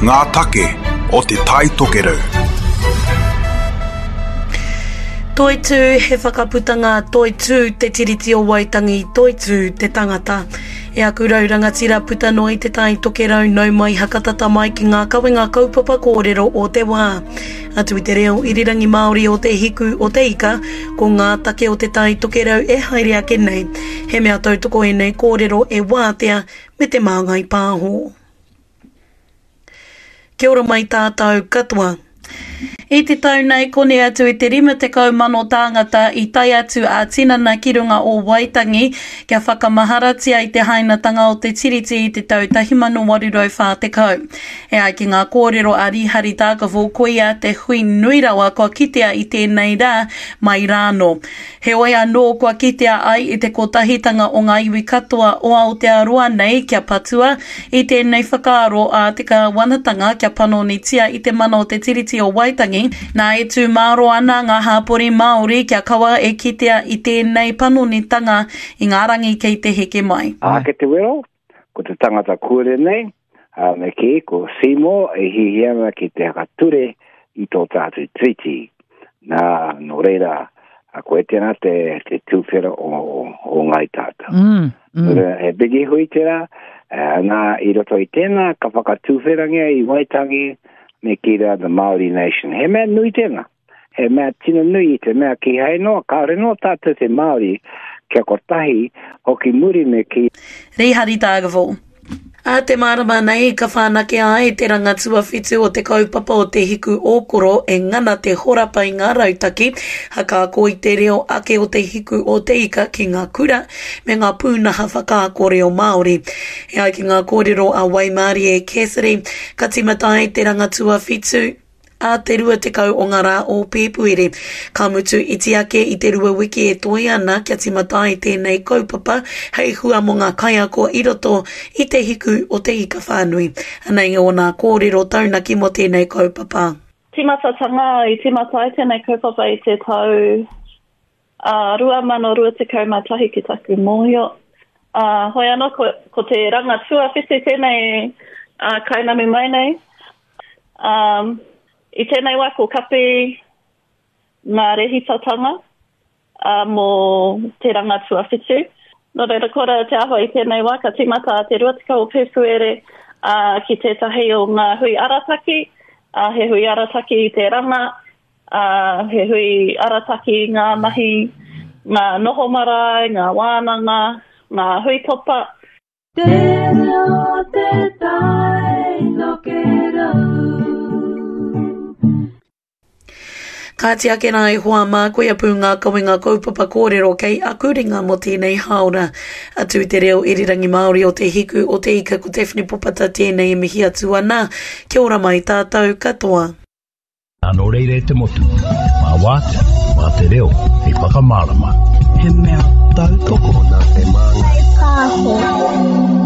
ngā take o te tai tokerau. Toi tū he whakaputanga, toi tū te tiriti o Waitangi, toi tū te tangata. E aku rau rangatira puta noi te tai tokerau nau mai hakatata mai ki ngā kawenga kaupapa kōrero o te wā. Atu i te reo irirangi Māori o te hiku o te ika, ko ngā take o te tai tokerau e haere ake nei. He mea tautoko e nei kōrero e wātea me te māngai pāho. Kia ora mai tātou katoa. I te tau nei kone atu i te 50,000 tāngata i tai atu a tinana ki runga o Waitangi kia whakamaharatia i te hainatanga o te tiriti i te tau 1840. E ai ki ngā kōrero a Rihari Tākawho koia te hui nui rawa kua kitea i tēnei rā mai rāno. He oi anō kua kitea ai i te kotahitanga o ngā iwi katoa o Aotearoa nei kia patua i tēnei whakaaro a te ka wanatanga kia panonitia i te mana o te tiriti o Waitangi. Nā e tū māro ana ngā hāpori Māori kia kawa e kitea i tēnei panonitanga i ngā rangi kei te heke mai. Ke te wero, ko te tangata kore nei, me ke ko Simo e hihianga ki te hakature i tō tātou triti. Nā no reira, ko e tēnā te tūwhera o ngai tātou. E bigi hui tērā, nā i roto i tēnā, ka whakatūwherangia i Waitangi, me kira the Māori Nation. He mea nui tēnā. He mea tina nui te mea ki hei noa, kaore noa tātou te Māori kia kotahi hoki muri me ki. Rihari Tākawho. A te marama nei ka whānake ai te rangatua whitu o te kaupapa o te hiku ōkoro e ngana te horapa i ngā rautaki haka ko i te reo ake o te hiku o te ika ki ngā kura me ngā pūnaha whakaakore o Māori. E ai ki ngā kōrero a Waimari e Kesari ka timatai te rangatua whitu a te rua te kau o ngā rā o Pēpuere. Ka mutu iti ake i te rua wiki e toi ana kia timatai tēnei kaupapa hei hua mo ngā kaiako i roto i te hiku o te ika whānui. Anei o ngā kōrero taunaki mo tēnei kaupapa. Timatatanga i timatai tēnei kaupapa i te tau 2022 ki taku mōhio. Hoi anō ko te rangatua whitu tēnei kainami mai nei. I tēnei wā ko kapi ngā rehitatanga mō te rangatua whitu. No reira kora te aho i tēnei wā ka timata te ruatika o Pēpuere ki tētahi o ngā hui arataki. He hui arataki i te ranga, he hui arataki ngā mahi, ngā noho marae, ngā wānanga, ngā hui topa. Te reo te tai tokerau. Ka te ake nā e hoa mā koe apu ngā kawenga kaupapa kōrero kei akuringa mo tēnei haora. Atu te reo irirangi Māori o te hiku o te ika ko Tewhini Popata tēnei e mihi atu ana. Kia ora mai tātou katoa. Anō reire te motu, mā wāte, mā te reo, he whakamārama. He mea tautoko nā te māngai pāho.